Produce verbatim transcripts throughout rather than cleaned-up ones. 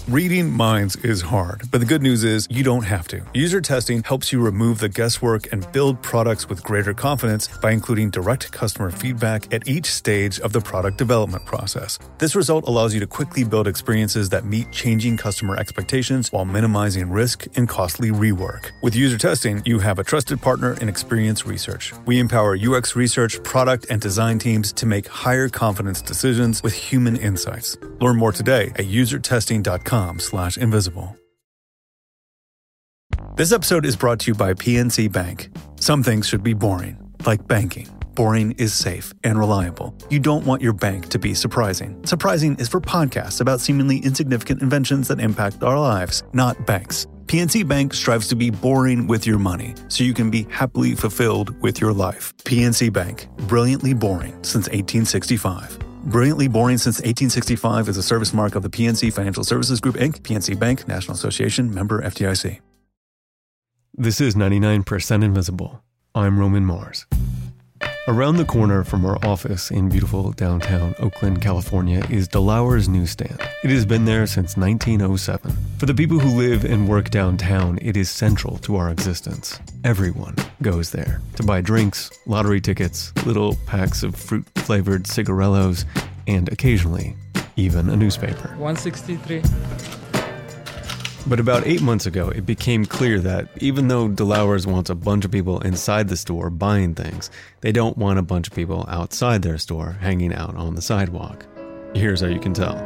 Reading minds is hard, but the good news is you don't have to. User testing helps you remove the guesswork and build products with greater confidence by including direct customer feedback at each stage of the product development process. This result allows you to quickly build experiences that meet changing customer expectations while minimizing risk and costly rework. With user testing, you have a trusted partner in Experience Research. We empower U X research, product, and design teams to make higher confidence decisions with human insights. Learn more today at user testing dot com slash invisible. This episode is brought to you by P N C Bank. Some things should be boring, like banking. Boring is safe and reliable. You don't want your bank to be surprising. Surprising is for podcasts about seemingly insignificant inventions that impact our lives, not banks. P N C Bank strives to be boring with your money, so you can be happily fulfilled with your life. P N C Bank, brilliantly boring since eighteen sixty-five. Brilliantly Boring Since eighteen sixty-five is a service mark of the P N C Financial Services Group, Incorporated. P N C Bank, National Association, member F D I C. This is ninety-nine percent Invisible. I'm Roman Mars. Around the corner from our office in beautiful downtown Oakland, California, is DeLauer's Newsstand. It has been there since nineteen oh seven. For the people who live and work downtown, it is central to our existence. Everyone goes there to buy drinks, lottery tickets, little packs of fruit-flavored cigarillos, and occasionally, even a newspaper. one sixty-three. But about eight months ago, it became clear that even though DeLauer's wants a bunch of people inside the store buying things, they don't want a bunch of people outside their store hanging out on the sidewalk. Here's how you can tell.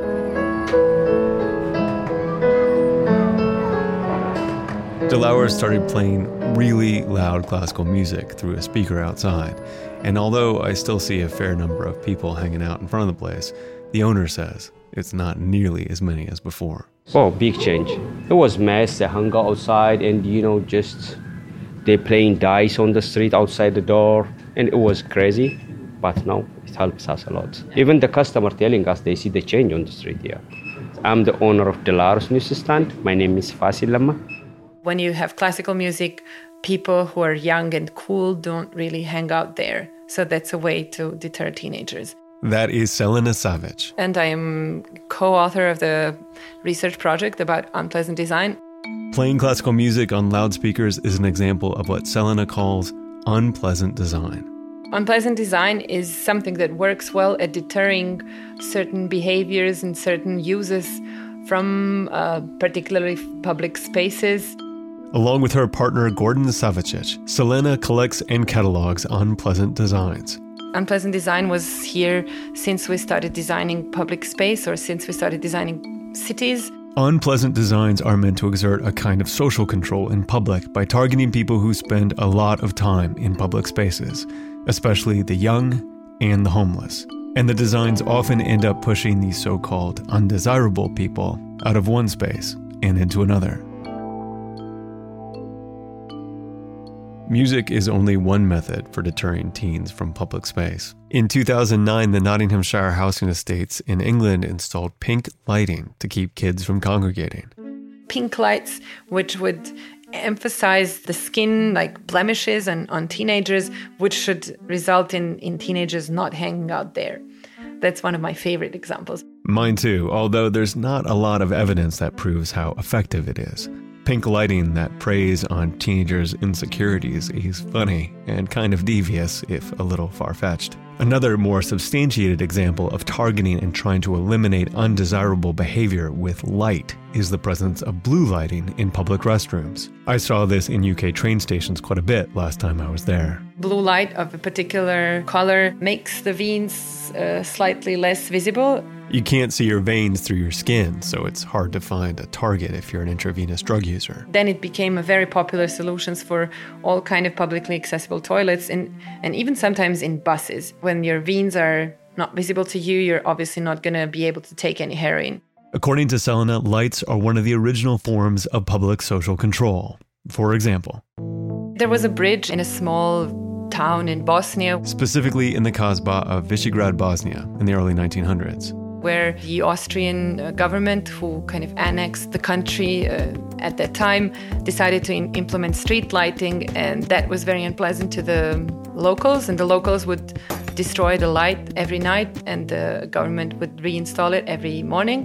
DeLauer started playing really loud classical music through a speaker outside, and although I still see a fair number of people hanging out in front of the place, the owner says it's not nearly as many as before. Oh, big change. It was mess. They hung out outside and, you know, just they playing dice on the street outside the door. And it was crazy. But now it helps us a lot. Even the customer telling us they see the change on the street here. I'm the owner of DeLauer's Newsstand. My name is Fasil Lama. When you have classical music, people who are young and cool don't really hang out there. So that's a way to deter teenagers. That is Selena Savic. And I am co-author of the research project about unpleasant design. Playing classical music on loudspeakers is an example of what Selena calls unpleasant design. Unpleasant design is something that works well at deterring certain behaviors and certain uses from uh, particularly public spaces. Along with her partner Gordon Savicic, Selena collects and catalogs unpleasant designs. Unpleasant design was here since we started designing public space or since we started designing cities. Unpleasant designs are meant to exert a kind of social control in public by targeting people who spend a lot of time in public spaces, especially the young and the homeless. And the designs often end up pushing these so-called undesirable people out of one space and into another. Music is only one method for deterring teens from public space. In two thousand nine, the Nottinghamshire Housing Estates in England installed pink lighting to keep kids from congregating. Pink lights, which would emphasize the skin, like blemishes on, on teenagers, which should result in, in teenagers not hanging out there. That's one of my favorite examples. Mine too, although there's not a lot of evidence that proves how effective it is. Pink lighting that preys on teenagers' insecurities is funny and kind of devious, if a little far-fetched. Another more substantiated example of targeting and trying to eliminate undesirable behavior with light is the presence of blue lighting in public restrooms. I saw this in U K train stations quite a bit last time I was there. Blue light of a particular color makes the veins uh, slightly less visible. You can't see your veins through your skin, so it's hard to find a target if you're an intravenous drug user. Then it became a very popular solution for all kind of publicly accessible toilets and, and even sometimes in buses. When your veins are not visible to you, you're obviously not going to be able to take any heroin. According to Selena, lights are one of the original forms of public social control. For example, there was a bridge in a small town in Bosnia, specifically in the Kasbah of Visegrad, Bosnia, in the early nineteen hundreds. Where the Austrian uh, government, who kind of annexed the country uh, at that time, decided to in- implement street lighting, and that was very unpleasant to the locals, and the locals would destroy the light every night, and the government would reinstall it every morning.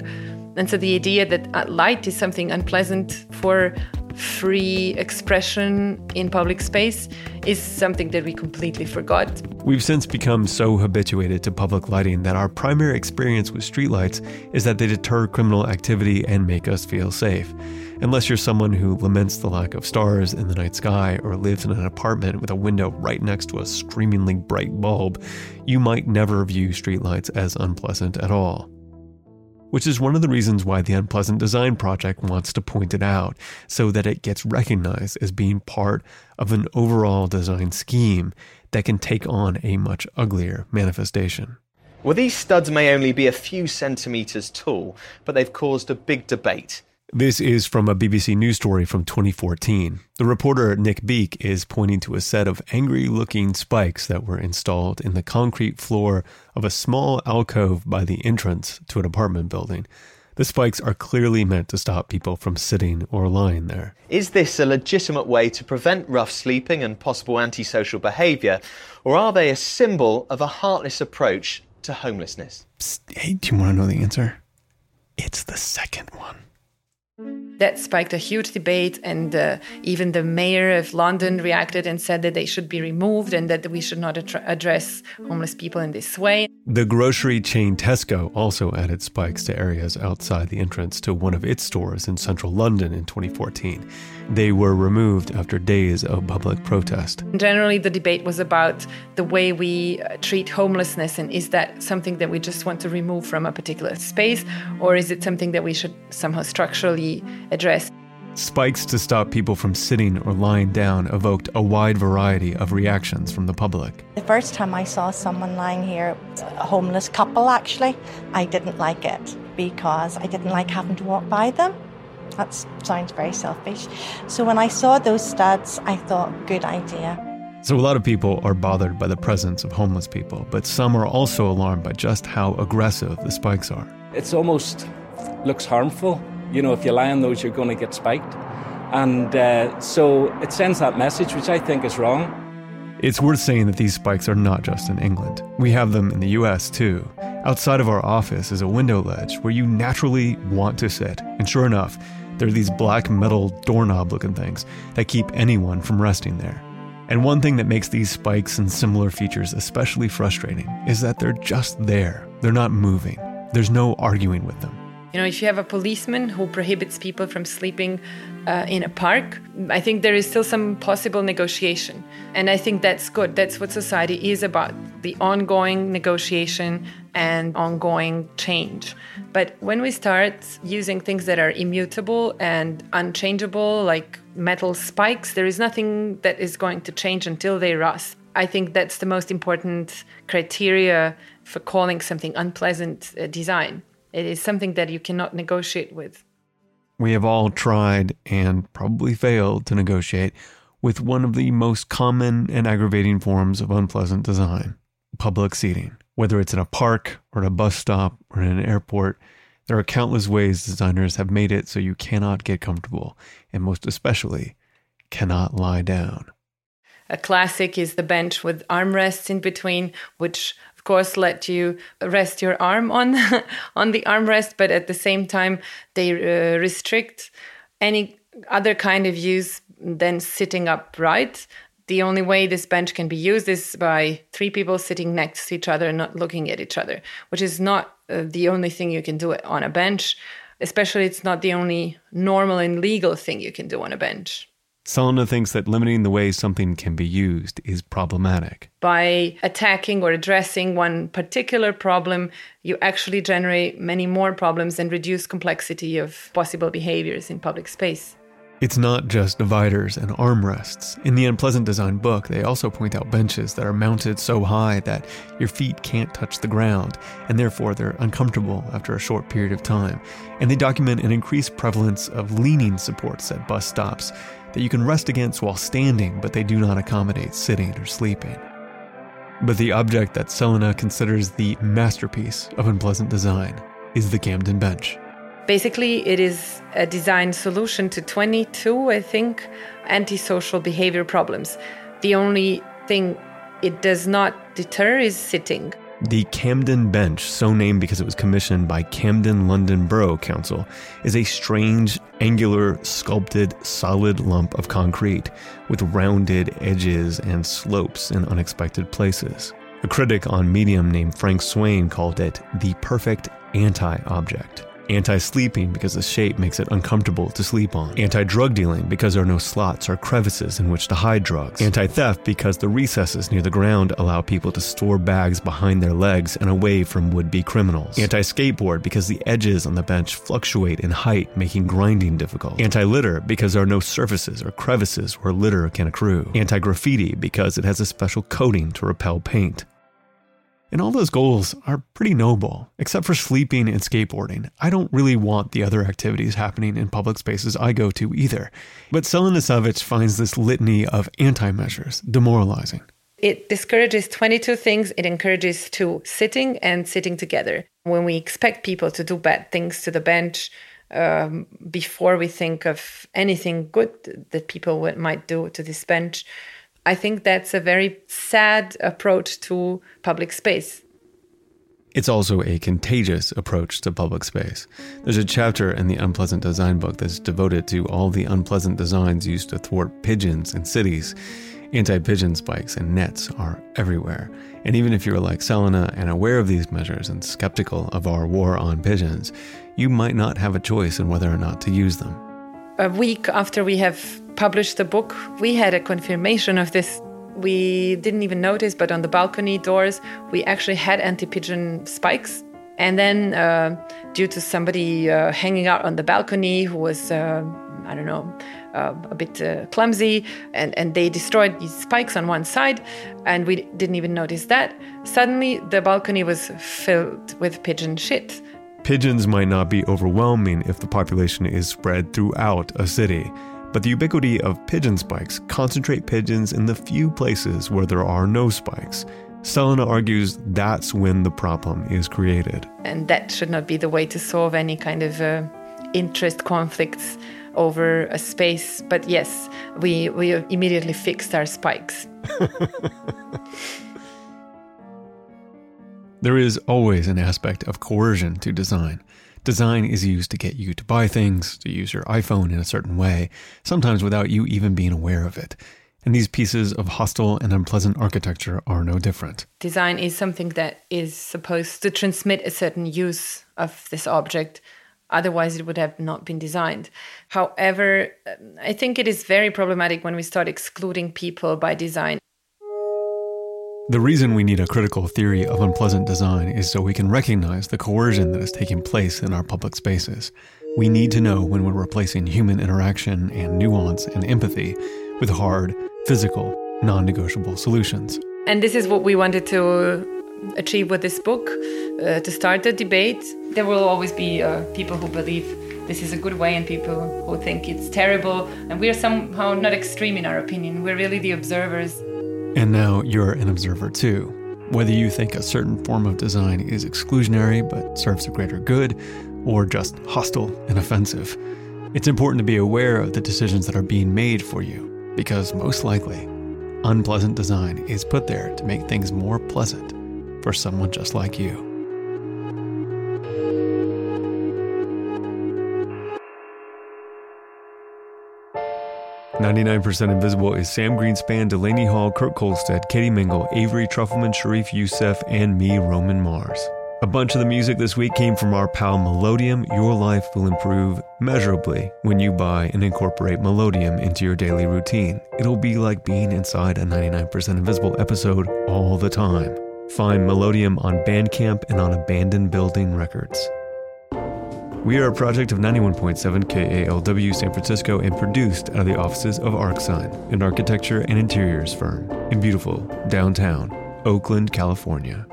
And so the idea that light is something unpleasant for free expression in public space is something that we completely forgot. We've since become so habituated to public lighting that our primary experience with streetlights is that they deter criminal activity and make us feel safe. Unless you're someone who laments the lack of stars in the night sky or lives in an apartment with a window right next to a screamingly bright bulb, you might never view streetlights as unpleasant at all. Which is one of the reasons why the Unpleasant Design Project wants to point it out, so that it gets recognized as being part of an overall design scheme that can take on a much uglier manifestation. Well, these studs may only be a few centimetres tall, but they've caused a big debate. This is from a B B C News story from twenty fourteen. The reporter Nick Beake is pointing to a set of angry-looking spikes that were installed in the concrete floor of a small alcove by the entrance to an apartment building. The spikes are clearly meant to stop people from sitting or lying there. Is this a legitimate way to prevent rough sleeping and possible antisocial behaviour, or are they a symbol of a heartless approach to homelessness? Psst, hey, do you want to know the answer? It's the second one. That spiked a huge debate, and uh, even the mayor of London reacted and said that they should be removed and that we should not ad- address homeless people in this way. The grocery chain Tesco also added spikes to areas outside the entrance to one of its stores in central London in twenty fourteen. They were removed after days of public protest. Generally, the debate was about the way we uh, treat homelessness, and is that something that we just want to remove from a particular space, or is it something that we should somehow structurally address? Spikes to stop people from sitting or lying down evoked a wide variety of reactions from the public. The first time I saw someone lying here, a homeless couple actually, I didn't like it because I didn't like having to walk by them. That sounds very selfish. So when I saw those studs, I thought, good idea. So a lot of people are bothered by the presence of homeless people, but some are also alarmed by just how aggressive the spikes are. It's almost looks harmful. You know, if you lie on those, you're going to get spiked. And uh, so it sends that message, which I think is wrong. It's worth saying that these spikes are not just in England. We have them in the U S too. Outside of our office is a window ledge where you naturally want to sit. And sure enough, there are these black metal doorknob-looking things that keep anyone from resting there. And one thing that makes these spikes and similar features especially frustrating is that they're just there. They're not moving. There's no arguing with them. You know, if you have a policeman who prohibits people from sleeping uh, in a park, I think there is still some possible negotiation. And I think that's good. That's what society is about, the ongoing negotiation and ongoing change. But when we start using things that are immutable and unchangeable, like metal spikes, there is nothing that is going to change until they rust. I think that's the most important criteria for calling something unpleasant uh, design. It is something that you cannot negotiate with. We have all tried and probably failed to negotiate with one of the most common and aggravating forms of unpleasant design, public seating. Whether it's in a park or at a bus stop or in an airport, there are countless ways designers have made it so you cannot get comfortable, and most especially, cannot lie down. A classic is the bench with armrests in between, which of course let you rest your arm on, on the armrest, but at the same time they uh, restrict any other kind of use than sitting upright. The only way this bench can be used is by three people sitting next to each other and not looking at each other, which is not uh, the only thing you can do on a bench. Especially, it's not the only normal and legal thing you can do on a bench. Selena thinks that limiting the way something can be used is problematic. By attacking or addressing one particular problem, you actually generate many more problems and reduce complexity of possible behaviors in public space. It's not just dividers and armrests. In the Unpleasant Design book, they also point out benches that are mounted so high that your feet can't touch the ground, and therefore they're uncomfortable after a short period of time. And they document an increased prevalence of leaning supports at bus stops that you can rest against while standing, but they do not accommodate sitting or sleeping. But the object that Selena considers the masterpiece of unpleasant design is the Camden bench. Basically, it is a design solution to twenty-two, I think, antisocial behavior problems. The only thing it does not deter is sitting. The Camden Bench, so named because it was commissioned by Camden London Borough Council, is a strange, angular, sculpted, solid lump of concrete with rounded edges and slopes in unexpected places. A critic on Medium named Frank Swain called it the perfect anti-object. Anti-sleeping because the shape makes it uncomfortable to sleep on. Anti-drug dealing because there are no slots or crevices in which to hide drugs. Anti-theft because the recesses near the ground allow people to store bags behind their legs and away from would-be criminals. Anti-skateboard because the edges on the bench fluctuate in height, making grinding difficult. Anti-litter because there are no surfaces or crevices where litter can accrue. Anti-graffiti because it has a special coating to repel paint. And all those goals are pretty noble, except for sleeping and skateboarding. I don't really want the other activities happening in public spaces I go to either. But Selena-Savich finds this litany of anti-measures demoralizing. It discourages twenty-two things. It encourages to sitting and sitting together. When we expect people to do bad things to the bench, um, before we think of anything good that people might do to this bench, I think that's a very sad approach to public space. It's also a contagious approach to public space. There's a chapter in the Unpleasant Design book that's devoted to all the unpleasant designs used to thwart pigeons in cities. Anti-pigeon spikes and nets are everywhere. And even if you're like Selena and aware of these measures and skeptical of our war on pigeons, you might not have a choice in whether or not to use them. A week after we have published the book, we had a confirmation of this. We didn't even notice, but on the balcony doors, we actually had anti-pigeon spikes. And then uh, due to somebody uh, hanging out on the balcony who was, uh, I don't know, uh, a bit uh, clumsy, and, and they destroyed these spikes on one side, and we didn't even notice that. Suddenly, the balcony was filled with pigeon shit. Pigeons might not be overwhelming if the population is spread throughout a city, but the ubiquity of pigeon spikes concentrate pigeons in the few places where there are no spikes. Selena argues that's when the problem is created. And that should not be the way to solve any kind of uh, interest conflicts over a space. But yes, we, we immediately fixed our spikes. There is always an aspect of coercion to design. Design is used to get you to buy things, to use your iPhone in a certain way, sometimes without you even being aware of it. And these pieces of hostile and unpleasant architecture are no different. Design is something that is supposed to transmit a certain use of this object. Otherwise, it would have not been designed. However, I think it is very problematic when we start excluding people by design. The reason we need a critical theory of unpleasant design is so we can recognize the coercion that is taking place in our public spaces. We need to know when we're replacing human interaction and nuance and empathy with hard, physical, non-negotiable solutions. And this is what we wanted to achieve with this book, uh, to start the debate. There will always be uh, people who believe this is a good way and people who think it's terrible. And we are somehow not extreme in our opinion. We're really the observers. And now you're an observer too. Whether you think a certain form of design is exclusionary but serves the greater good, or just hostile and offensive, it's important to be aware of the decisions that are being made for you, because most likely, unpleasant design is put there to make things more pleasant for someone just like you. ninety-nine percent Invisible is Sam Greenspan, Delaney Hall, Kurt Kolstad, Katie Mingle, Avery Trufelman, Sharif Youssef, and me, Roman Mars. A bunch of the music this week came from our pal Melodium. Your life will improve measurably when you buy and incorporate Melodium into your daily routine. It'll be like being inside a ninety-nine percent Invisible episode all the time. Find Melodium on Bandcamp and on Abandoned Building Records. We are a project of ninety-one point seven K A L W San Francisco and produced out of the offices of ArcSign, an architecture and interiors firm in beautiful downtown Oakland, California.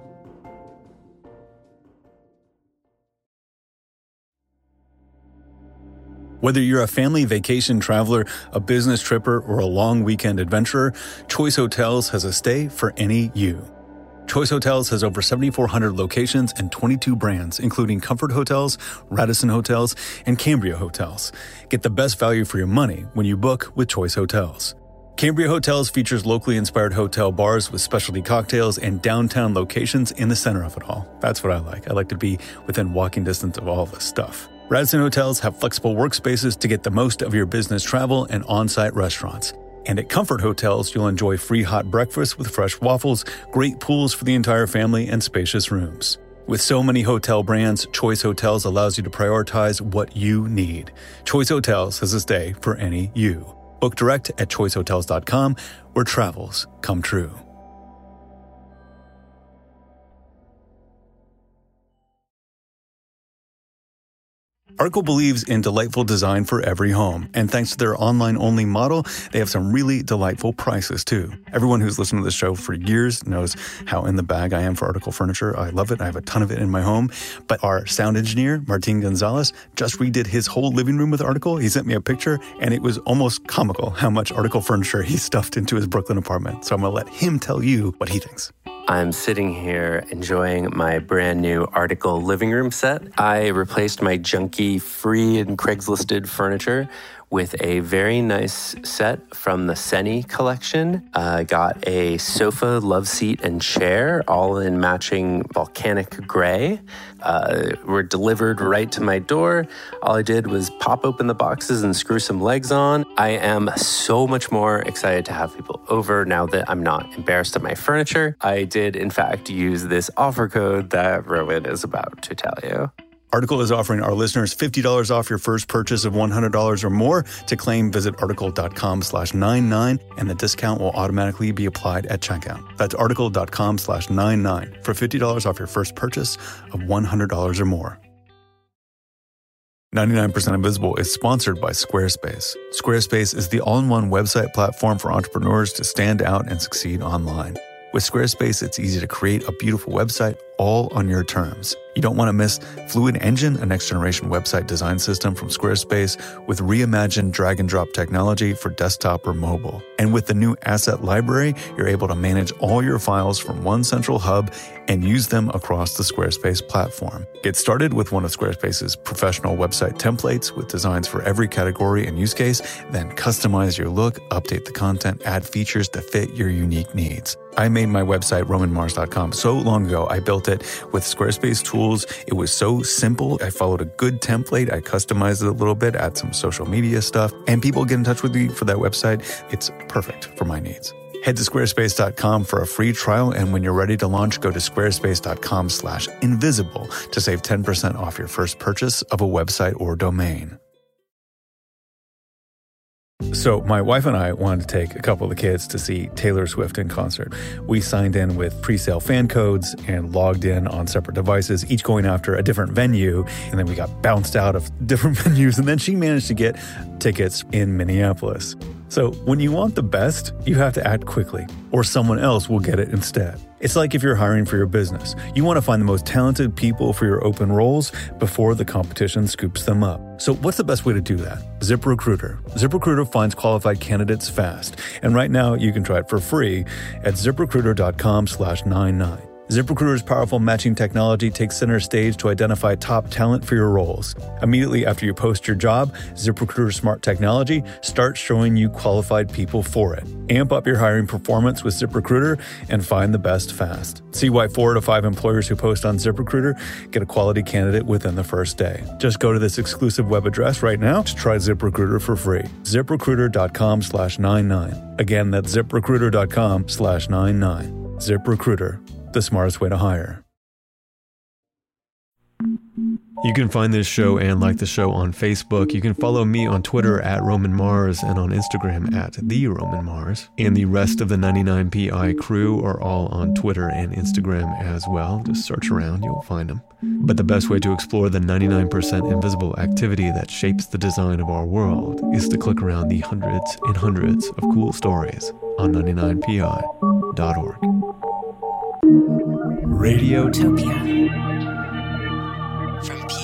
Whether you're a family vacation traveler, a business tripper, or a long weekend adventurer, Choice Hotels has a stay for any you. Choice Hotels has over seventy-four hundred locations and twenty-two brands, including Comfort Hotels, Radisson Hotels, and Cambria Hotels. Get the best value for your money when you book with Choice Hotels. Cambria Hotels features locally inspired hotel bars with specialty cocktails and downtown locations in the center of it all. That's what I like. I like to be within walking distance of all this stuff. Radisson Hotels have flexible workspaces to get the most of your business travel and on-site restaurants. And at Comfort Hotels, you'll enjoy free hot breakfast with fresh waffles, great pools for the entire family, and spacious rooms. With so many hotel brands, Choice Hotels allows you to prioritize what you need. Choice Hotels has a stay for any you. Book direct at choice hotels dot com, where travels come true. Article believes in delightful design for every home, and thanks to their online-only model, they have some really delightful prices, too. Everyone who's listened to this show for years knows how in the bag I am for Article furniture. I love it. I have a ton of it in my home. But our sound engineer, Martin Gonzalez, just redid his whole living room with Article. He sent me a picture, and it was almost comical how much Article furniture he stuffed into his Brooklyn apartment. So I'm going to let him tell you what he thinks. I'm sitting here enjoying my brand new Article living room set. I replaced my junky free and Craigslisted furniture with a very nice set from the Seni collection. I uh, got a sofa, love seat, and chair, all in matching volcanic gray. Uh, were delivered right to my door. All I did was pop open the boxes and screw some legs on. I am so much more excited to have people over now that I'm not embarrassed of my furniture. I did, in fact, use this offer code that Rowan is about to tell you. Article is offering our listeners fifty dollars off your first purchase of one hundred dollars or more. To claim, visit article.com slash 99, and the discount will automatically be applied at checkout. That's article.com slash 99 for fifty dollars off your first purchase of one hundred dollars or more. ninety-nine percent Invisible is sponsored by Squarespace. Squarespace is the all-in-one website platform for entrepreneurs to stand out and succeed online. With Squarespace, it's easy to create a beautiful website all on your terms. You don't want to miss Fluid Engine, a next-generation website design system from Squarespace with reimagined drag-and-drop technology for desktop or mobile. And with the new Asset Library, you're able to manage all your files from one central hub and use them across the Squarespace platform. Get started with one of Squarespace's professional website templates with designs for every category and use case, then customize your look, update the content, add features to fit your unique needs. I made my website, roman mars dot com, so long ago. I built it with Squarespace tools. It was so simple. I followed a good template. I customized it a little bit, add some social media stuff, and people get in touch with me for that website. It's perfect for my needs. Head to squarespace dot com for a free trial, and when you're ready to launch, go to squarespace.com slash invisible to save ten percent off your first purchase of a website or domain. So my wife and I wanted to take a couple of the kids to see Taylor Swift in concert. We signed in with pre-sale fan codes and logged in on separate devices, each going after a different venue. And then we got bounced out of different venues. And then she managed to get tickets in Minneapolis. So when you want the best, you have to act quickly, or someone else will get it instead. It's like if you're hiring for your business. You want to find the most talented people for your open roles before the competition scoops them up. So what's the best way to do that? ZipRecruiter. ZipRecruiter finds qualified candidates fast. And right now you can try it for free at ZipRecruiter.com slash 99. ZipRecruiter's powerful matching technology takes center stage to identify top talent for your roles. Immediately after you post your job, ZipRecruiter's smart technology starts showing you qualified people for it. Amp up your hiring performance with ZipRecruiter and find the best fast. See why four to five employers who post on ZipRecruiter get a quality candidate within the first day. Just go to this exclusive web address right now to try ZipRecruiter for free. ZipRecruiter.com slash 99. Again, that's ZipRecruiter.com slash 99. ZipRecruiter. The smartest way to hire. You can find this show and like the show on Facebook. You can follow me on Twitter at Roman Mars and on Instagram at The Roman Mars. And the rest of the ninety-nine P I crew are all on Twitter and Instagram as well. Just search around, you'll find them. But the best way to explore the ninety-nine percent invisible activity that shapes the design of our world is to click around the hundreds and hundreds of cool stories on ninety-nine P I dot org. Radiotopia from P